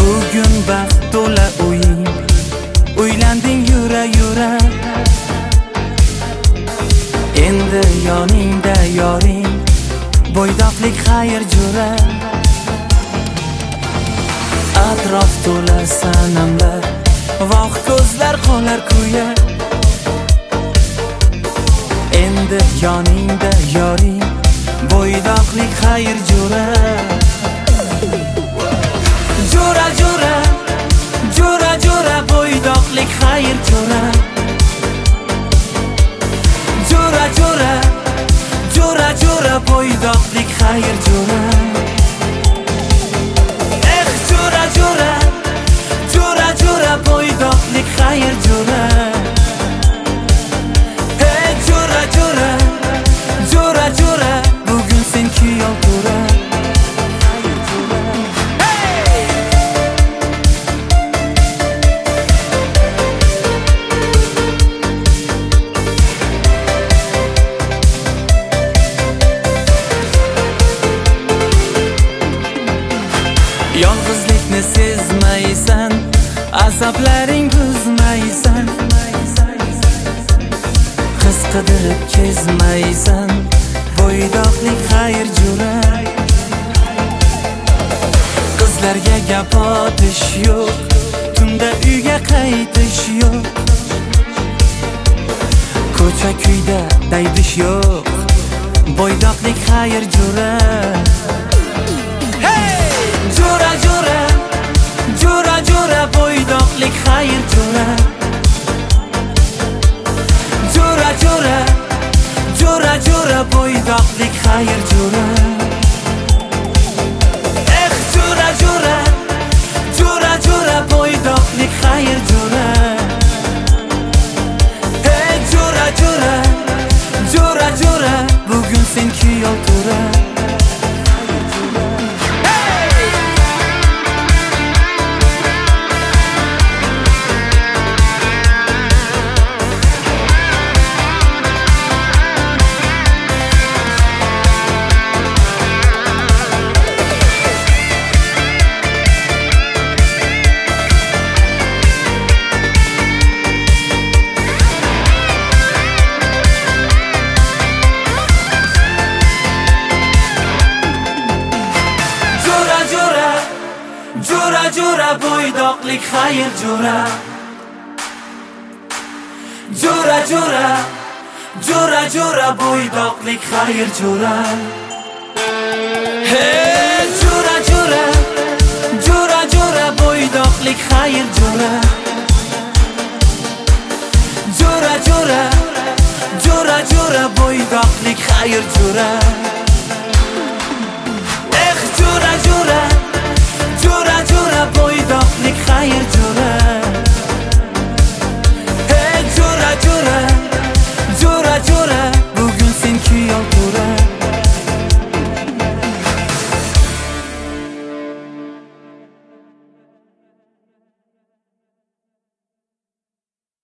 Bugun baxt to'la o'yin, uylanding yura yura. Endi yoningda yoring, bo'ydoqlik xayr jura. Atrof to'la sanamlar, voh ko'zlar qolar kuya. Endi yoningda yoring, bo'ydoqlik xayr jura. Jura jura, jura jura, bo'ydoqlik xayr jura. Jura jura, jura jura, bo'ydoqlik xayr jura. Eh jura jura, jura jura, bo'ydoqlik xayr jura. Hey jura jura, jura jura, bugun sen kuyov tura. Yolg'izlikni sezmaysan, asablaring buzmaysan. Qiz qidirib kezmaysan, bo'ydoqlik xayr jura. Qizlarga gap otish yo'q, tunda uyga qaytish yo'q. Ko'cha kuyda daydish yo'q, bo'ydoqlik xayr jura. Jura jura, jura jura, bo'ydoqlik xayr jura. Jura jura, jura jura, bo'ydoqlik xayr jura. Eh jura jura, jura jura, bo'ydoqlik xayr jura. Hey jura jura, jura jura, bugun sen kuyov tura. Jura jura, bo'ydoqlik xayr jura. Jura jura, jura jura, bo'ydoqlik xayr jura. Hey jura jura, jura jura, bo'ydoqlik xayr jura. Jura jura, jura jura, bo'ydoqlik xayr jura. Eh jura jura, jura jura, bo'ydoqlik xayr jura.